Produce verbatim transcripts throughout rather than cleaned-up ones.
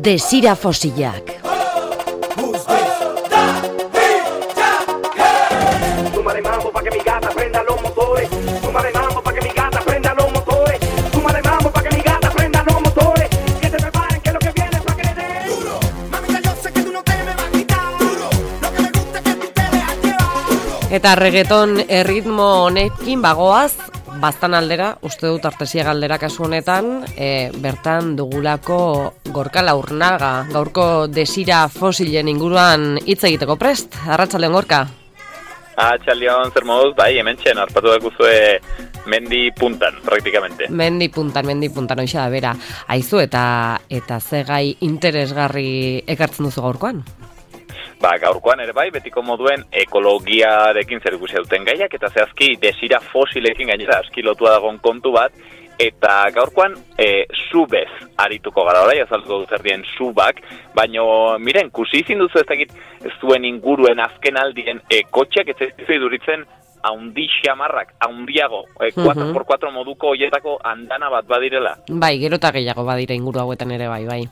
Desira fosilak. Eta reggaeton erritmo honekin bagoaz, bastan aldera, uste dut artesia galdera kasu honetan, e, bertan dugulako Gorka Laurnaga, gaurko desira fosilen inguruan hitz egiteko prest. Arratsaldeon Gorka. Arratsaldeon, zer moduz, bai, hementxen, arpatu dakuzue mendi puntan, praktikamente. Mendi puntan, mendi puntan, oixa da, bera. Aizu eta, eta ze gai interesgarri ekartzen duzu gaurkoan? Ba, gaurkoan ere bai, betiko moduen ekologiarekin zer ikusia duten gaiak, eta zehazki desira fosilekin gainera aski lotua dagoen kontu bat, eta gaurkoan e, zubez arituko gara, orai, azaltuko dut erdien zubak, baino, miren, kusi izin duzu ez dakit zuen inguruen azken aldien e, kotxeak ez ez iduritzen haundi xamarrak, haundiago, e, cuatro por cuatro moduko hoietako andana bat badirela. Bai, gero eta gehiago badira inguru hauetan ere bai, bai.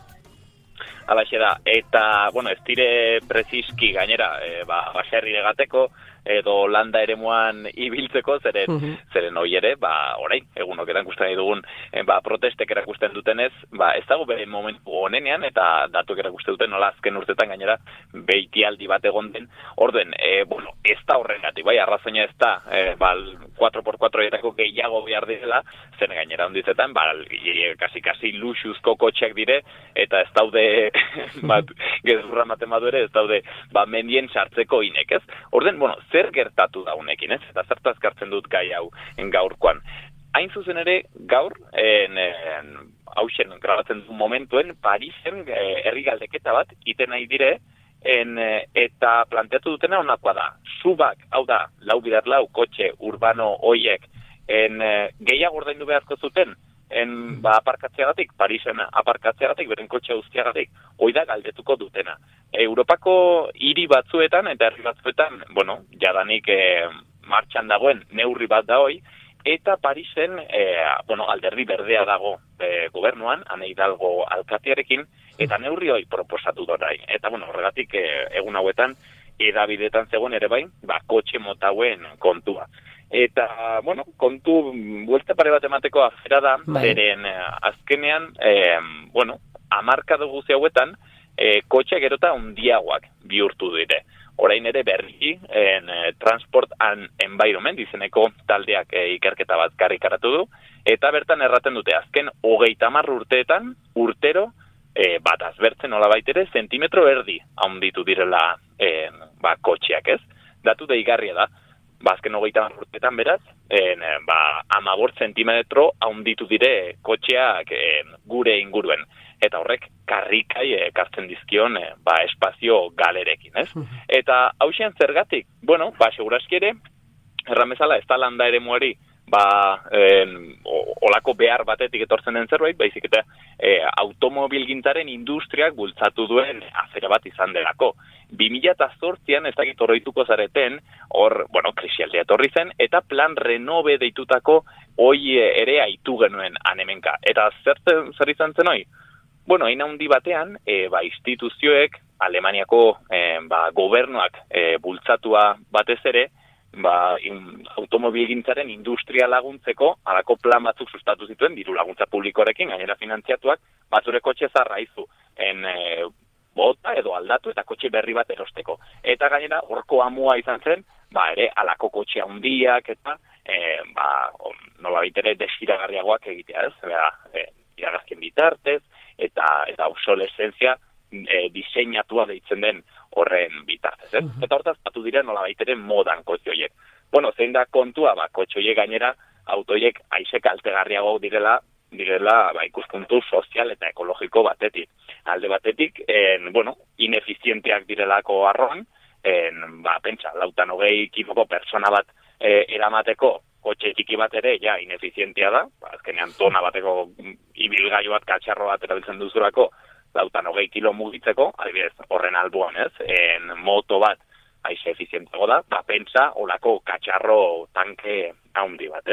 Alaxe da, eta, bueno, ez dire preziski gainera, e, ba, baserri egateko, edo landa eremuan ibiltzeko, zeren, uh-huh. zeren hoi ere, ba, orain, egunoketan ikusten nahi dugun, e, ba, protestek erakusten dutenez, ba, ez dago bere momentu honenean, eta datuek erakusten duten, nola azken urtetan gainera, beitialdi bat egon den, orden, e, bueno, ez da horregatik, bai, arrazoina ez da, e, ba, cuatro por cuatro etako gehiago behar direla, zen gainera ondizetan, ba, kasi-kasi luxuzko kotxeak dire, eta ez daude, bat, gezurra maten badu ere, ez daude, ba, mendien sartzeko inek, ez? Orden, bueno, zer gertatu da honekin, ez? Eta zertaz gartzen dut gai hau gaurkoan. Hain zuzen ere, gaur, en, en, hausen grabatzen du momentuen, Parisen eh, herri galdeketa bat, iten nahi dire, en, eta planteatu dutena honakoa da. Zubak, hau da, lau bidar lau, kotxe urbano hoiek, en, gehiago ordaindu beharko zuten, en, ba, aparkatzeagatik, Parisen aparkatzeagatik, beren kotxe guztiagatik, hoi da galdetuko dutena. Europako hiri batzuetan eta herri batzuetan, bueno, jadanik e, martxan dagoen neurri bat da hoi, eta Parisen, e, bueno, alderdi berdea dago e, gobernuan, Ane Hidalgo alkatearekin, eta neurri hoi proposatu dorai. Eta, bueno, horregatik e, egun hauetan, edabidetan zegoen ere bai, ba, kotxe motauen kontua. Eta, bueno, kontu, buelta pare bat emateko afera da, beren azkenean, e, bueno, hamarka dugu hauetan, e, kotxe gerota handiagoak bihurtu dire. Orain ere berri, en, e, Transport and Environment, izeneko taldeak e, ikerketa bat karrikaratu du, eta bertan erraten dute, azken hogeita hamar urteetan, urtero, e, bat azbertzen hola baitere, zentimetro erdi handitu direla e, ba, kotxeak, ez? Datu deigarria da. Bazken hogeita urtetan beraz, en, ba, amabort zentimetro haunditu dire kotxeak en, gure inguruen. Eta horrek karrikai ekartzen dizkion e, ba, espazio galerekin, ez? Eta hausian zergatik, bueno, ba, seguraski ere, erran bezala, ez da landa ere muari, ba, en, olako behar batetik etortzen den zerbait, baizik eta e, automobilgintzaren industriak bultzatu duen afera bat izan delako. bi mila zortzian ez dakit horreituko zareten, hor, bueno, krisialdea etorri zen, eta plan renove deitutako hoi ere aitu genuen anemenka. Eta zer, zer izan zen hoi? Bueno, hain handi batean, e, ba, instituzioek, Alemaniako e, ba, gobernuak e, bultzatua batez ere, ba, in, automobilgintzaren industria laguntzeko, alako plan batzuk sustatu zituen, diru laguntza publikoarekin, gainera finantziatuak, batzure kotxe zarraizu, en, e, bota edo aldatu eta kotxe berri bat erosteko. Eta gainera, horko amua izan zen, ba, ere, alako kotxe handiak eta, e, ba, nola baitere desiragarriagoak egitea, ez? Bera, e, iragazken bitartez, eta, eta obsolescentzia e, diseinatua deitzen den horren bitartez, ez? Uh-huh. Eta hortaz, batu dire nola baitere modan kotxe horiek. Bueno, zein da kontua, ba, kotxe horiek gainera, autoiek aize kaltegarriago direla, direla ba, ikuspuntu sozial eta ekologiko batetik. Alde batetik, en, bueno, inefizienteak direlako arroan, en, ba, pentsa, lautan hogei kiloko persona bat e, eramateko kotxe txiki bat ere, ja, inefizientea da, ba, azkenean tona bateko ibilgailu bat, katxarro bat erabiltzen duzurako, lautan hogei kilo mugitzeko, adibidez, horren alboan, ez, en moto bat, aize efizientego da, ba, pentsa, olako katxarro tanke haundi bat, ez?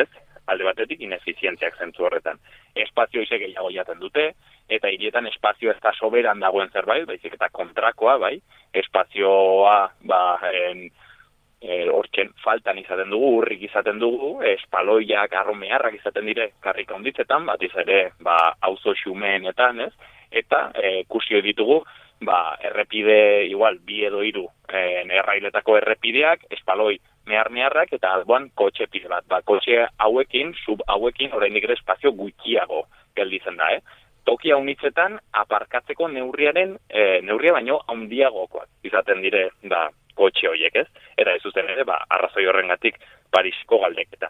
alde batetik inefizientziak zentzu horretan. Espazio ise gehiago jaten dute, eta hirietan espazio ez da soberan dagoen zerbait, baizik eta kontrakoa, bai, espazioa, ba, en, e, hortzen faltan izaten dugu, urrik izaten dugu, espaloiak, arromearrak izaten dire, karrika onditzetan, bat ere, ba, auzo xumeenetan, ez, eta e, kusio ditugu, ba, errepide, igual, bi edo hiru eh, errailetako errepideak, espaloi mehar-meharrak, eta alboan kotxe pide bat. Ba, kotxe hauekin, sub hauekin, oraindik ere espazio gutxiago gelditzen da, eh? Tokia unitzetan, aparkatzeko neurriaren, eh, neurria baino handiagokoak izaten dire, da, kotxe horiek, ez? Eta ez zuzen ere, ba, arrazoi horrengatik Parisiko galdeketa.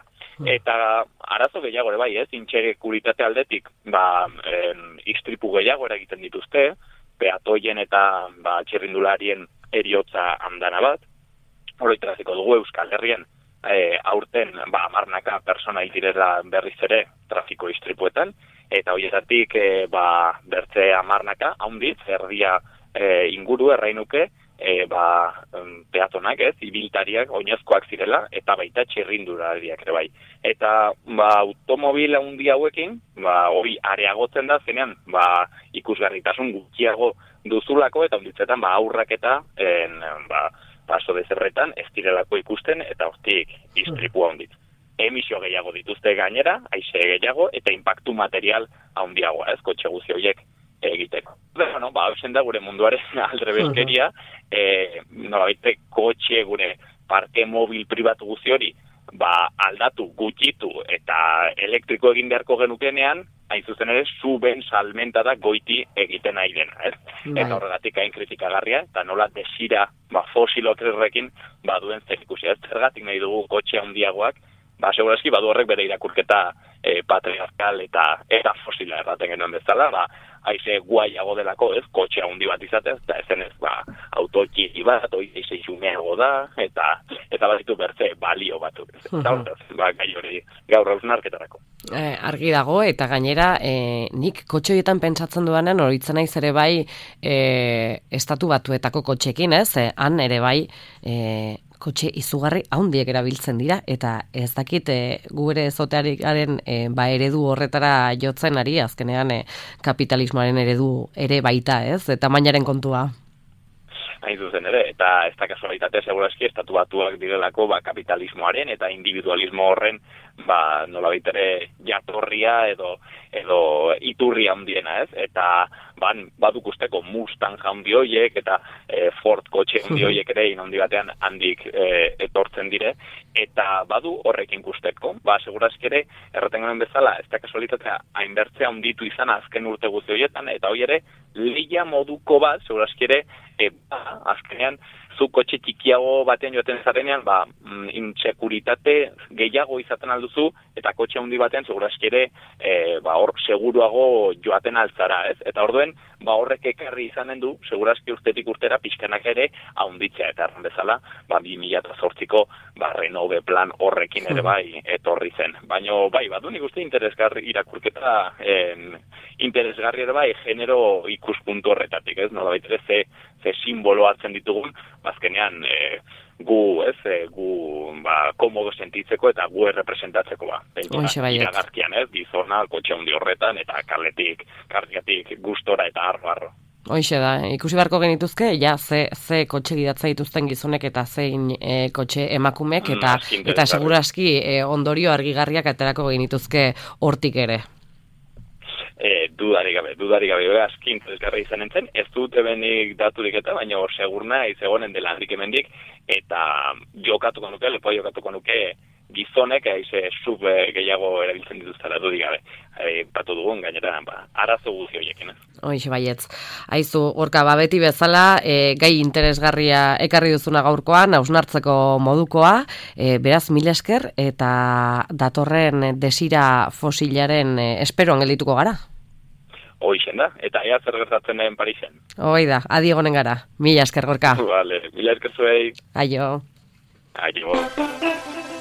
Eta arazo gehiago ere bai, ez? Intxekuritate aldetik, ba, en, istripu gehiago eragiten dituzte, peatoien eta ba, txirrindularien eriotza handana bat. Oroitraziko dugu Euskal Herrien e, aurten ba, hamarnaka persona direla berriz ere trafiko istripuetan, eta horietatik e, ba, bertze hamarnaka, haunditz, erdia e, inguru errainuke, e, ba, peatonak ez, ibiltariak oinezkoak zirela, eta baita txirrindulariak ere bai. Eta ba, automobil handi hauekin, ba, hori areagotzen da, zenean, ba, ikusgarritasun gutxiago duzulako, eta onditzetan, ba, aurrak eta, en, ba, paso dezerretan, ez direlako ikusten, eta hortik istripua onditz. Emisio gehiago dituzte gainera, aize gehiago, eta impactu material handiagoa, ez, kotxe guzi horiek egiteko. Bueno, ba, hausen da gure munduaren aldrebeskeria, e, nolabait kotxe gure parke mobil pribatu guzi hori, ba, aldatu, gutxitu eta elektriko egin beharko genukenean, hain zuzen ere, zuben salmenta da goiti egiten nahi dena, ez? Eta horregatik hain kritikagarria, eta nola desira, ba, fosilotrekin, ba, duen zer ikusi, ez? Zergatik nahi dugu kotxe handiagoak, ba, segurazki, badu horrek bere irakurketa e, patriarkal eta eta fosila erraten genuen bezala, ba, haize guaiago delako, ez, kotxe handi bat izatez, eta ezen ez, ba, autotxiri bat, oi, eize xumeago da, eta eta baditu bertze balio batzuk, ez, eta hortaz, ba, gai hori gaur hausnarketarako. Eh, argi dago, eta gainera, eh, nik kotxe horietan pentsatzen duanen, horitzen naiz ere bai, eh, estatu batuetako kotxekin, ez, eh, han ere bai, eh, kotxe izugarri handiek erabiltzen dira, eta ez dakit e, gu ere ezotearen e, ba eredu horretara jotzen ari, azkenean e, kapitalismoaren eredu ere baita, ez? Eta tamainaren kontua. Hain zuzen ere, eta ez da kasualitate segurazki estatu batuak direlako ba, kapitalismoaren eta individualismo horren ba, nolabait ere jatorria edo edo iturria handiena, ez? Eta ban, baduk usteko Mustang handi horiek eta e, Ford kotxe handi horiek ere handi batean handik e, etortzen dire, eta badu horrekin gusteko, ba, segurazki ere erraten genuen bezala, ez da kasualitatea hainbertzea handitu izan azken urte guzti horietan, eta hori ere lehia moduko bat, segurazki ere, e, ba, azkenean, zu kotxe txikiago batean joaten zarenean, ba, intsekuritate gehiago izaten alduzu, eta kotxe handi batean, segurazki ere, e, ba, hor seguruago joaten altzara, ez? Eta orduen, ba, horrek ekarri izanen du, segurazki urtetik urtera, pixkanak ere, haunditzea, eta erran bezala, ba, bi mila zortziko, ba, renove plan horrekin ere bai, etorri zen. Baina, bai, badu nik uste interesgarri irakurketa, en, interesgarri ere bai, genero ikuspuntu horretatik, ez? Nola baitere, ze, ze simbolo hartzen ditugun, bazkenean, e, gu, ez, e, gu, ba, komodo sentitzeko eta gu errepresentatzeko, ba. Iragarkian, ez, gizona, kotxe handi horretan, eta kaletik, kardiatik, gustora eta arro-arro. Hoixe da, ikusi beharko genituzke, ja, ze, ze kotxe gidatza dituzten gizonek eta zein e, kotxe emakumek, eta, mm, eta seguraski e, ondorio argigarriak aterako genituzke hortik ere. E, dudarik gabe, dudarik gabe, aski interesgarri izan entzen, ez dut ebenik daturik eta, baina segurna izegonen dela handik emendik, eta jokatuko nuke, lepoa jokatuko nuke gizonek, eize sub gehiago erabiltzen dituztela dudik gabe. E, batu dugun, gainera, ba, arazo guzi horiekin. Hoixe baietz. Aizu, Gorka, ba, beti bezala, e, gai interesgarria ekarri duzuna gaurkoan, hausnartzeko modukoa, e, beraz mil esker, eta datorren desira fosilaren e, esperoan geldituko gara. Hoixen da, eta ea zer gertatzen den Parisen. Hoi da, adi egonen gara. Mila esker, Gorka. Vale, mila esker zuei. Aio. Aio.